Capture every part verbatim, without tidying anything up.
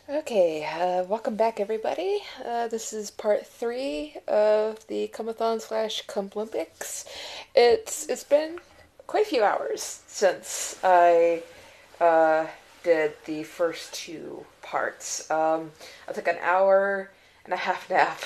Okay, uh, welcome back, everybody. Uh, this is part three of the Comathon slash Comolympics. It's it's been quite a few hours since I uh, did the first two parts. Um, I took an hour and a half nap.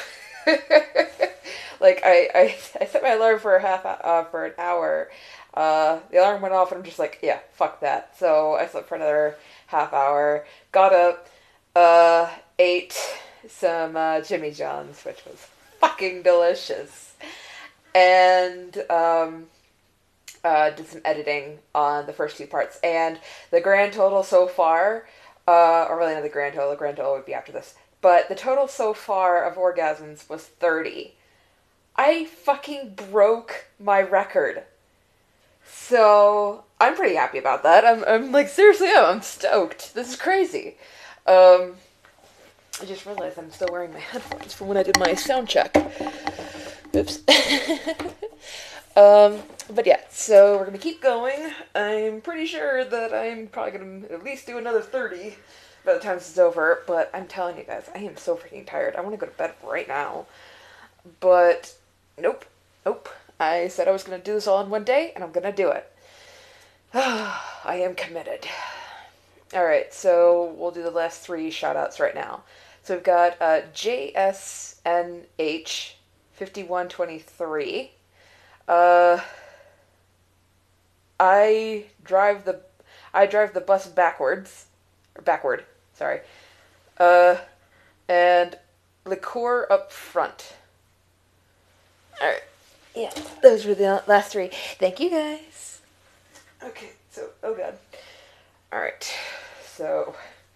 like I, I, I set my alarm for a half uh, for an hour. Uh, the alarm went off, and I'm just like, yeah, fuck that. So I slept for another half hour. Got up, uh, ate some uh, Jimmy John's, which was fucking delicious, and um, uh, did some editing on the first two parts. And the grand total so far, uh, or really not the grand total, the grand total would be after this, but the total so far of orgasms was thirty. I fucking broke my record. So I'm pretty happy about that. I'm, I'm like, seriously, I'm, I'm stoked. This is crazy. Um, I just realized I'm still wearing my headphones from when I did my sound check. Oops. um, but yeah, so we're gonna keep going. I'm pretty sure that I'm probably gonna at least do another thirty by the time this is over. But I'm telling you guys, I am so freaking tired. I want to go to bed right now. But nope, nope. I said I was gonna do this all in one day, and I'm gonna do it. I am committed. Alright, so we'll do the last three shout outs right now. So we've got uh, J S N H fifty-one twenty-three. Uh, I drive the I drive the bus backwards or backward. Sorry. Uh, and liqueur up front. All right. Yeah, those were the last three. Thank you guys. Okay. So, oh god. All right. So,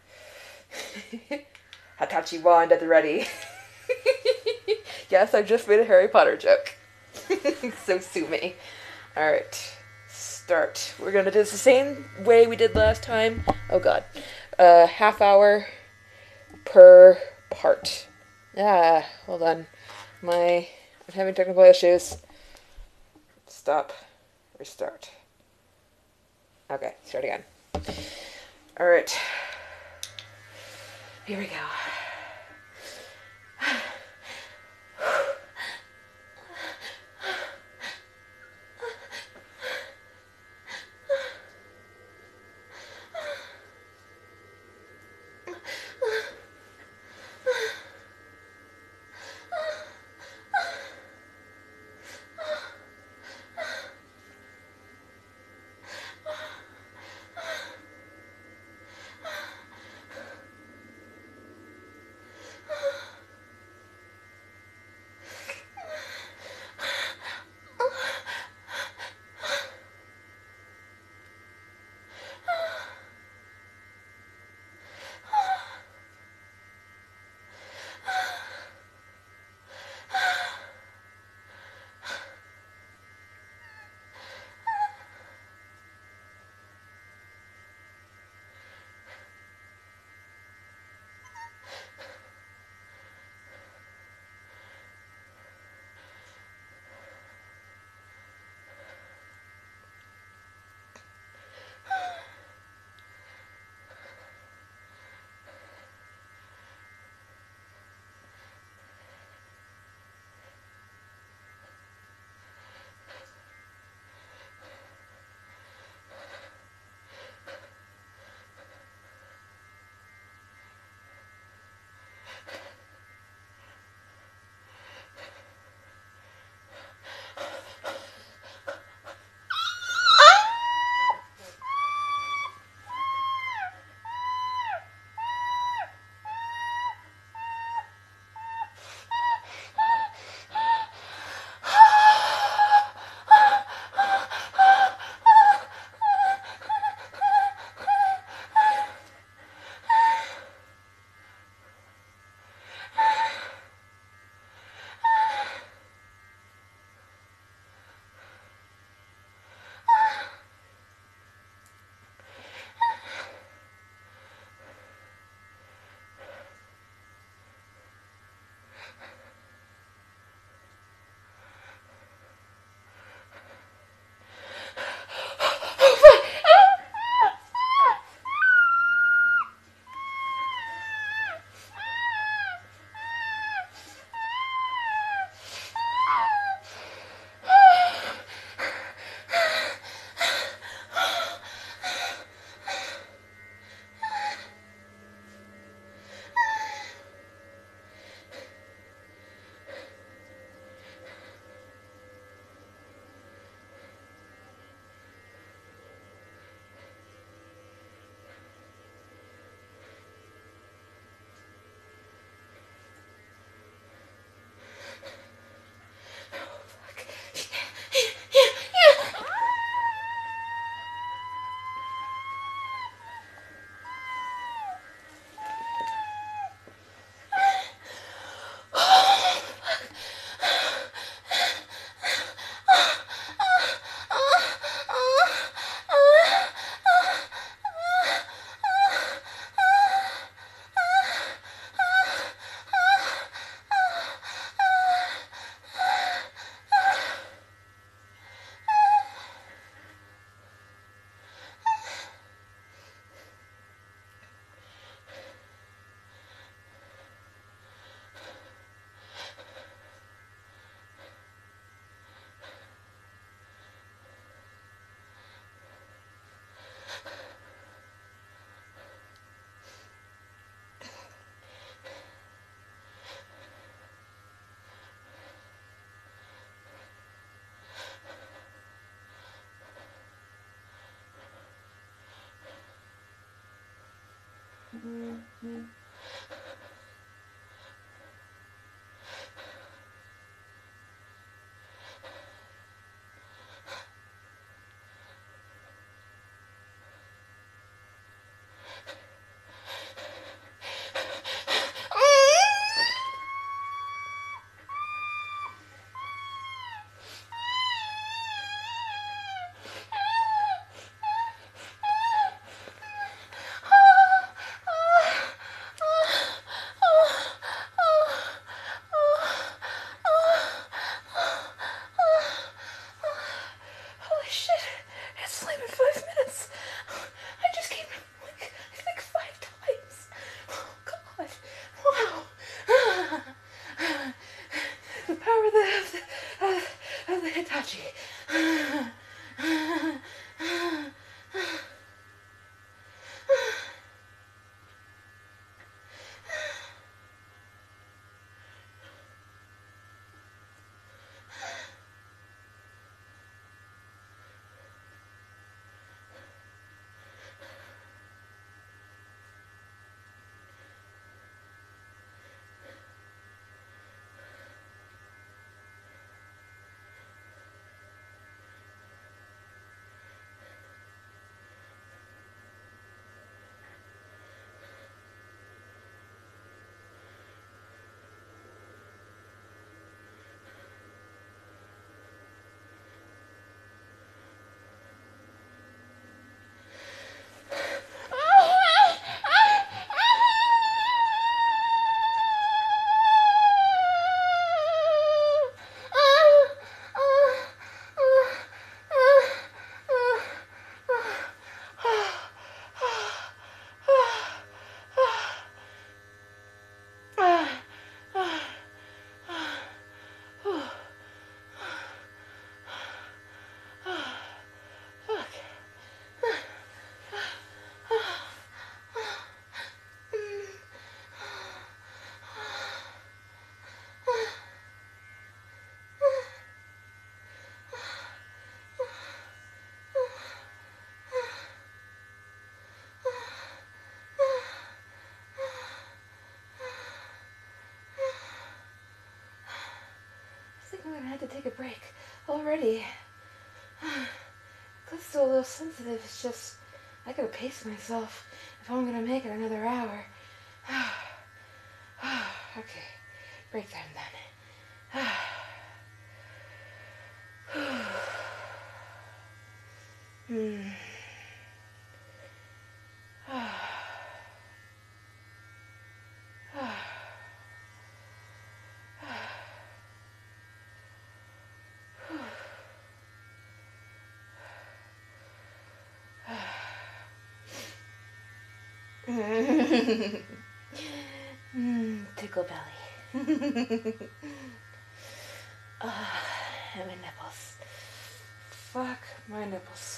Hitachi wand at the ready. Yes, I just made a Harry Potter joke. So sue me. Alright. Start. We're gonna do this the same way we did last time. Oh god. Uh, half hour per part. Ah, hold on. My. I'm having technical issues. Stop. Restart. Okay, start again. Alright. Here we go. Holy shit! It's sleep in five minutes. I just came like I think five times. Oh God! Wow! The power of the of the, of, of the Hitachi. I think I'm gonna have to take a break already. I'm still a little sensitive. It's just I gotta pace myself if I'm gonna make it another hour. Okay, break time then. Hmm. mm, tickle belly. uh, and my nipples. Fuck my nipples.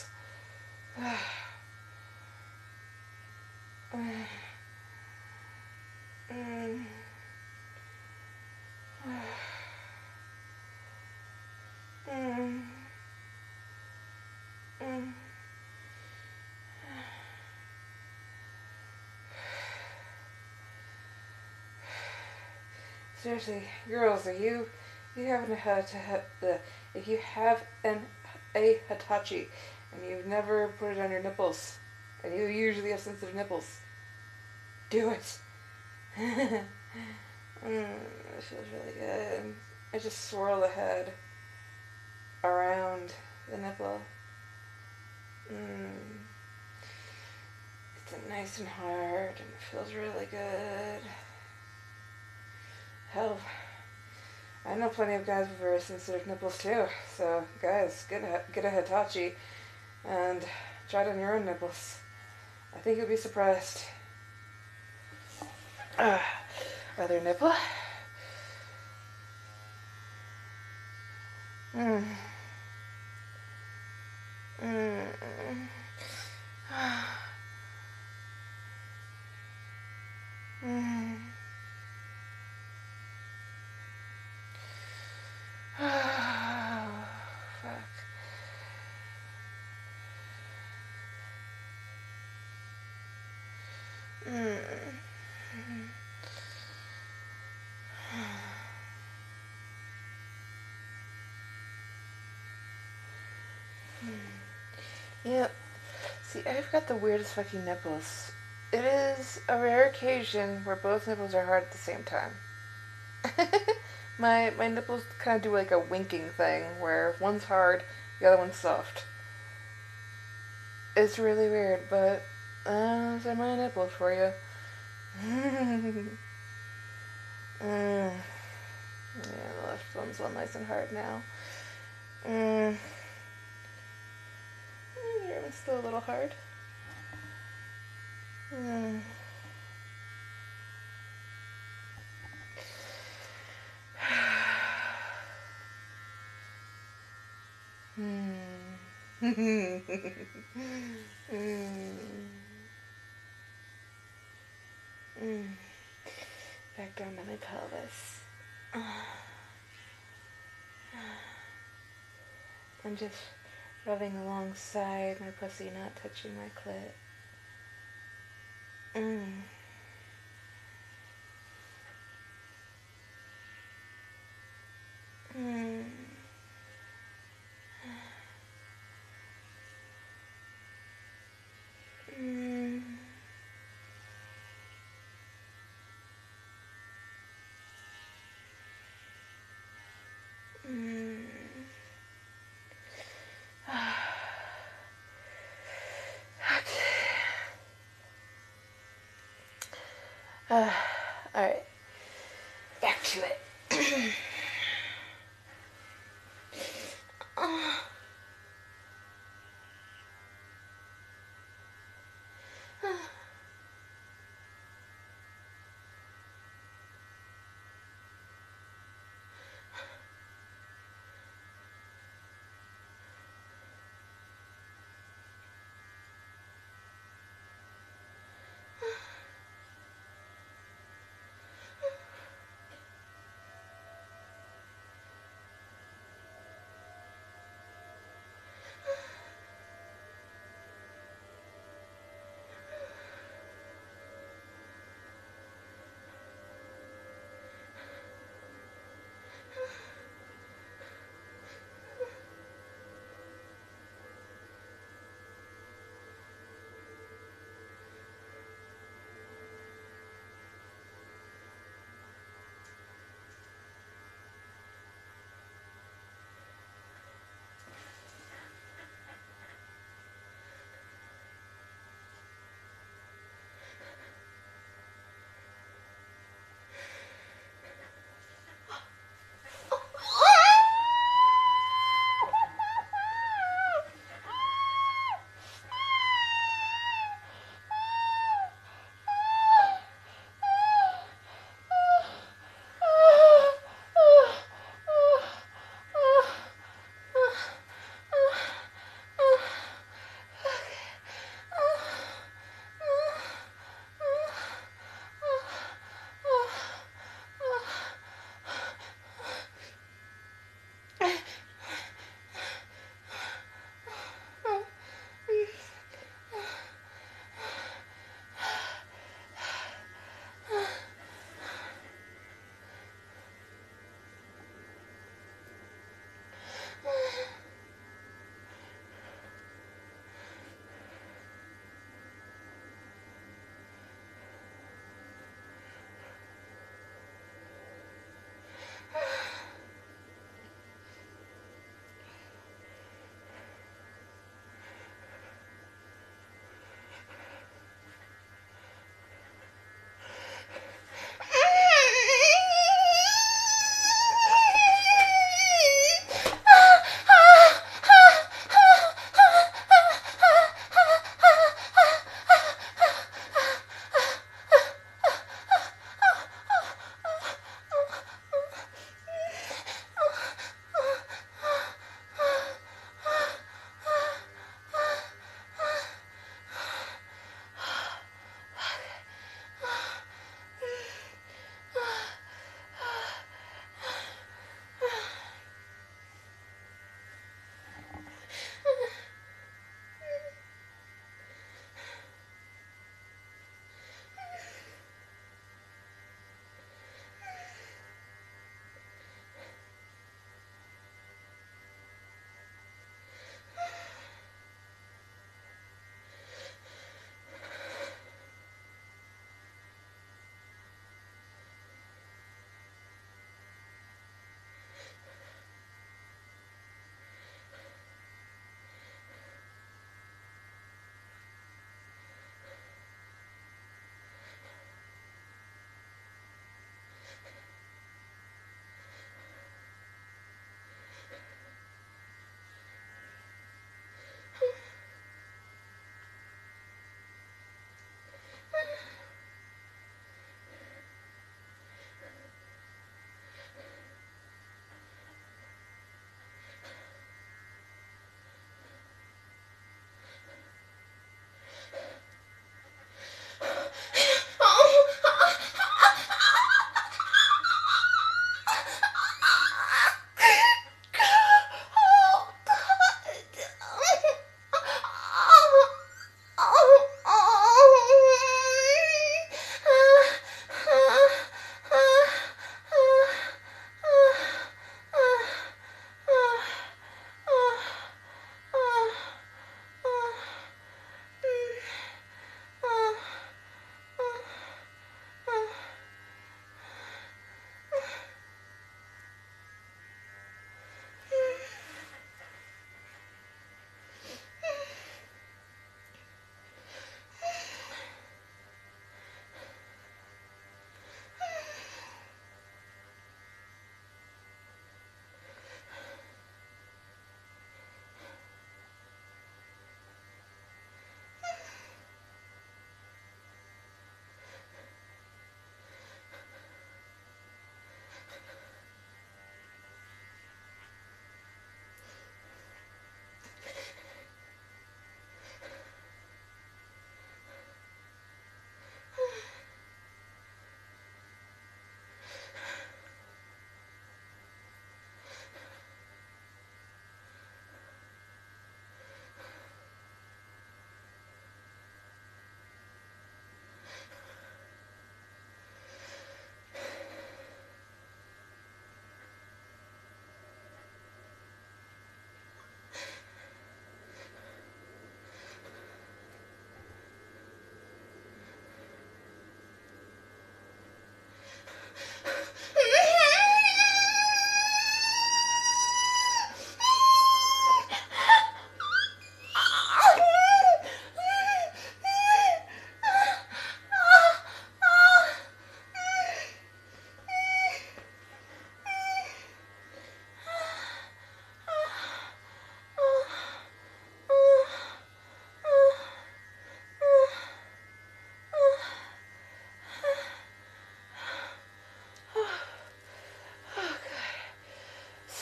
mm. Mm. Mm. Seriously, girls, are you you haven't had to have the if you have an a Hitachi and you've never put it on your nipples and you usually have sensitive nipples, do it. mm, it feels really good. I just swirl the head around the nipple. Mm. It's nice and hard and it feels really good. Hell, I know plenty of guys with very sensitive nipples too. So, guys, get a, get a Hitachi and try it on your own nipples. I think you'll be surprised. Uh, other nipple. Mm. Mm. Mm. Oh, fuck. Mm. Yep. See, I've got the weirdest fucking nipples. It is a rare occasion where both nipples are hard at the same time. my my nipples kind of do like a winking thing where one's hard, the other one's soft. It's really weird, but uh, those are my nipples for you. mm. Yeah, the left one's all nice and hard now. Mm. Your one's still a little hard. Mm. Hmm. mm. Mm. Back down to my pelvis. I'm just rubbing alongside my pussy, not touching my clit. Mm. Mm. Mm. Mm. Uh, Alright, back to it.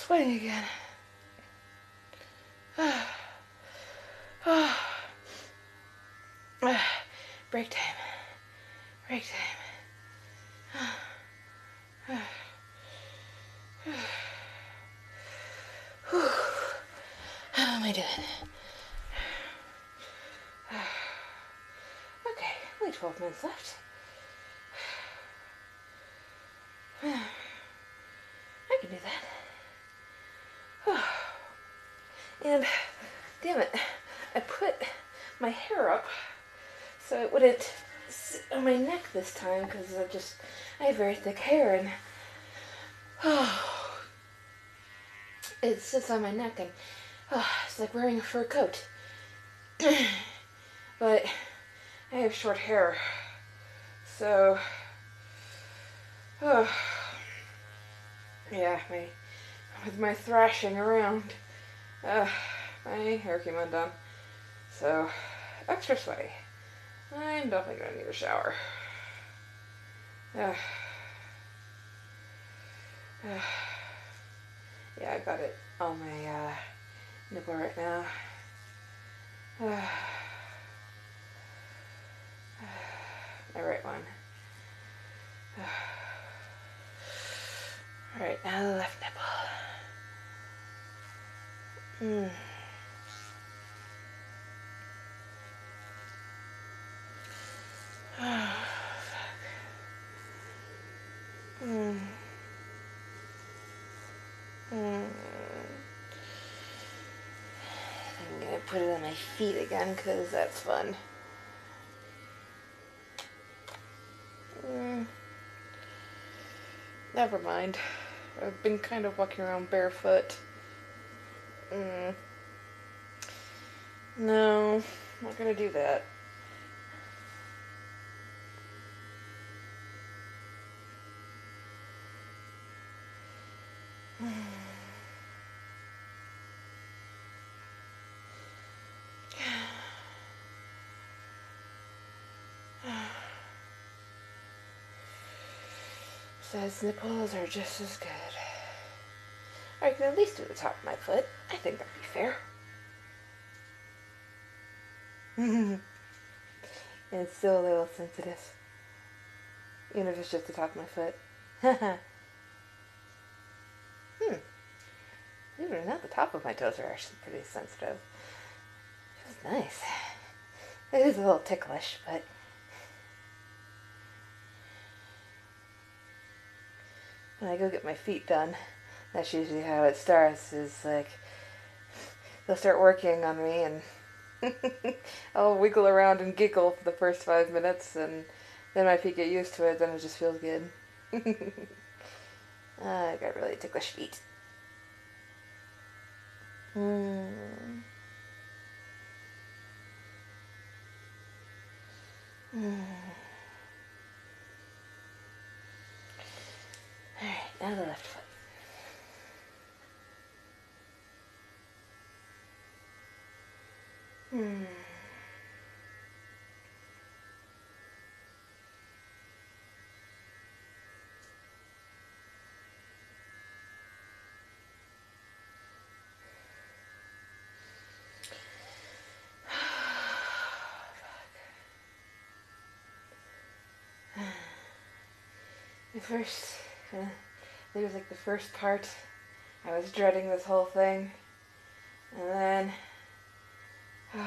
sweating again. Break time. Break time. How am I doing? Okay, only twelve minutes left. I can do that. And, damn it, I put my hair up so it wouldn't sit on my neck this time because I just, I have very thick hair and oh, it sits on my neck and oh, it's like wearing a fur coat. But I have short hair, so oh, yeah, my with my thrashing around, uh, my hair came undone, so extra sweaty. I'm definitely gonna need a shower. Uh, uh, yeah, I got it on my uh, nipple right now. Uh, my right one. Uh, Alright, now the left nipple. Mm. Oh, fuck. Mm. Mm. I'm gonna put it on my feet again because that's fun. Mm. Never mind. I've been kind of walking around barefoot. Mm. No, I'm not gonna do that. Says nipples are just as good. I can at least do the top of my foot. I think that'd be fair. And it's still a little sensitive. Even if it's just the top of my foot. hmm. Believe it or not, the top of my toes are actually pretty sensitive. Feels nice. It is a little ticklish, but when I go get my feet done, that's usually how it starts, is like they'll start working on me and I'll wiggle around and giggle for the first five minutes and then my feet get used to it, then it just feels good. uh, I got really ticklish feet. Mm. Mm. Alright, now the left foot. Hmm. The first, uh, it was like the first part, I was dreading this whole thing, and then, oh,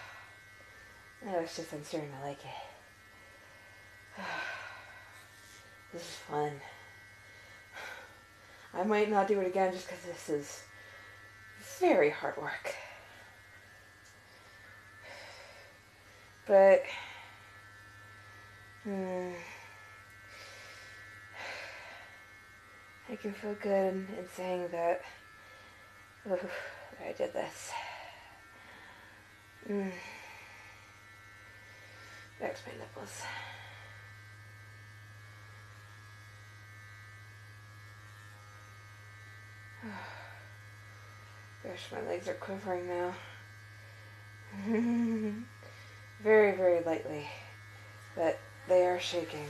I was just, I'm starting to like it. This is fun. I might not do it again just because this is very hard work. But, hmm, I can feel good in, in saying that, ooh, I did this. Mm. Back to my nipples. Gosh, my legs are quivering now. Very, very lightly, but they are shaking.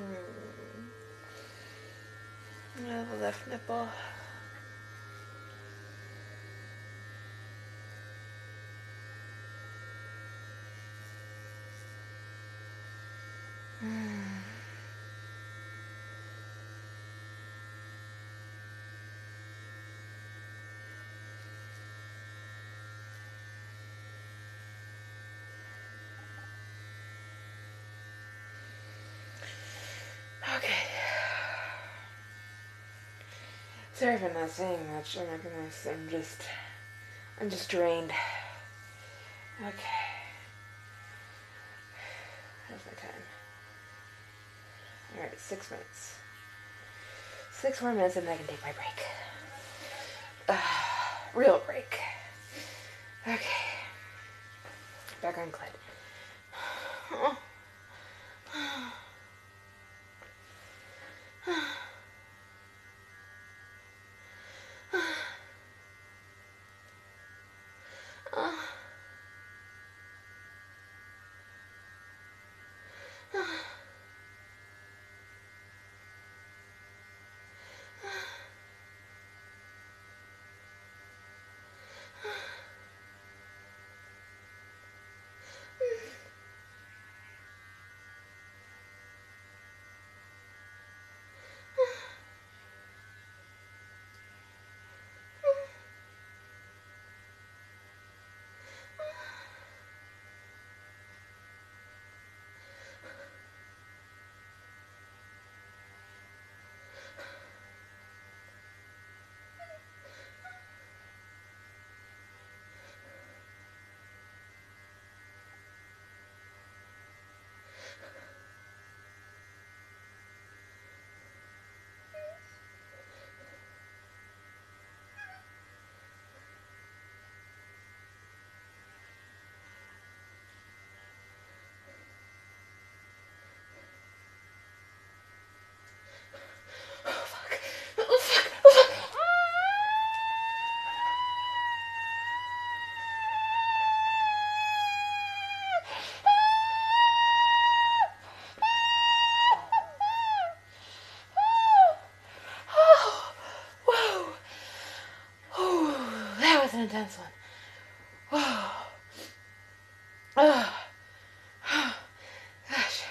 Yeah, the left nipple. Okay. Sorry if I'm not saying much. Oh my goodness, I'm just, I'm just drained. Okay. How's my time? Alright, six minutes. Six more minutes and then I can take my break. Uh, real break. Okay. Back on Clyde. An intense one. Oh, oh. Gosh,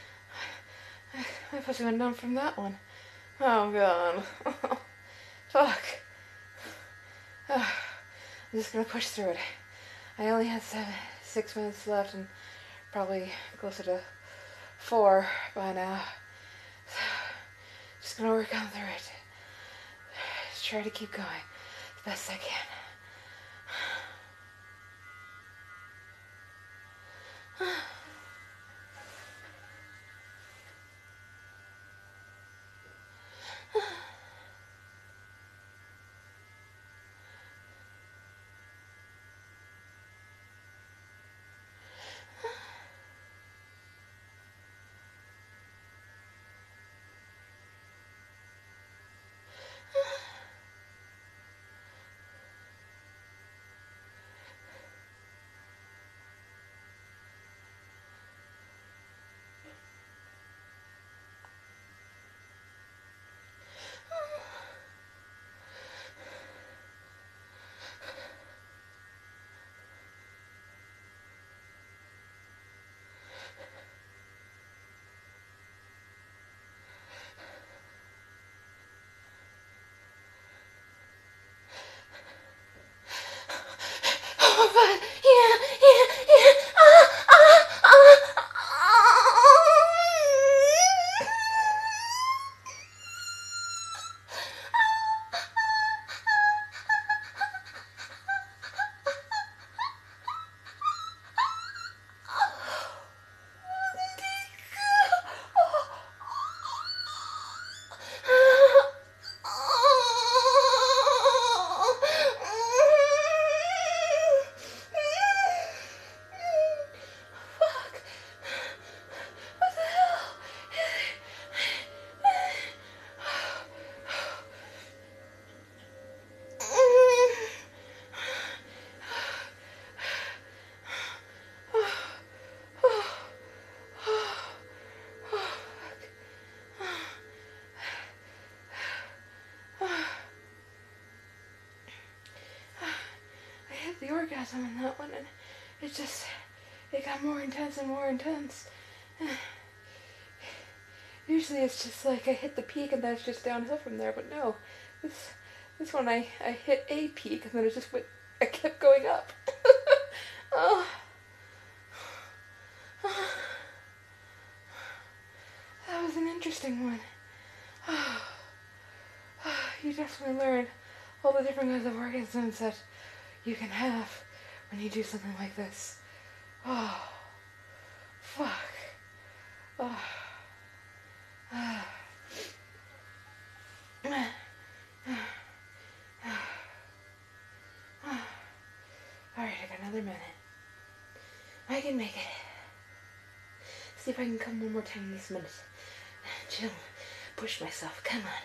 I pussy went down from that one. Oh god. Fuck. Oh, I'm just gonna push through it. I only had seven, six minutes left and probably closer to four by now. So, just gonna work on through it. Just try to keep going as best I can. orgasm in that one, and it just, it got more intense and more intense. Usually it's just like I hit the peak and then it's just downhill from there, but no, this this one I, I hit a peak and then it just went, I kept going up. Oh. That was an interesting one. You definitely learn all the different kinds of orgasms that you can have when you do something like this. Oh, fuck. Oh. Alright, I got another minute. I can make it. See if I can come one more time in this minute. Chill. Push myself. Come on.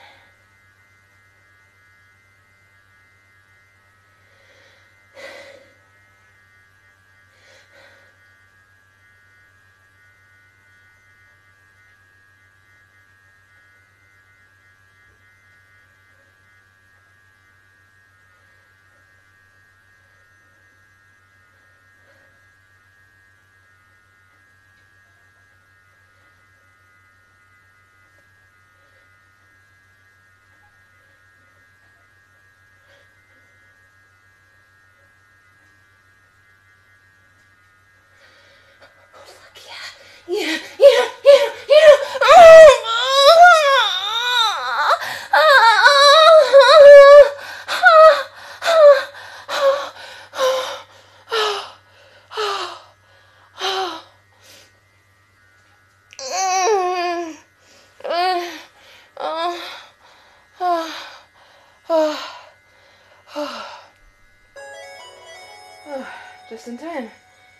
Yeah, yeah, yeah, yeah. Oh, just in time.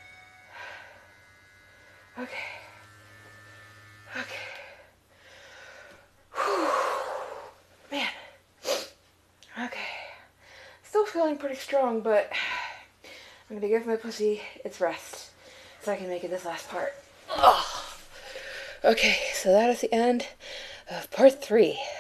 Okay. Okay. Whew. Man. Okay. Still feeling pretty strong, but I'm gonna give my pussy its rest so I can make it this last part. Ugh. Okay, so that is the end of part three.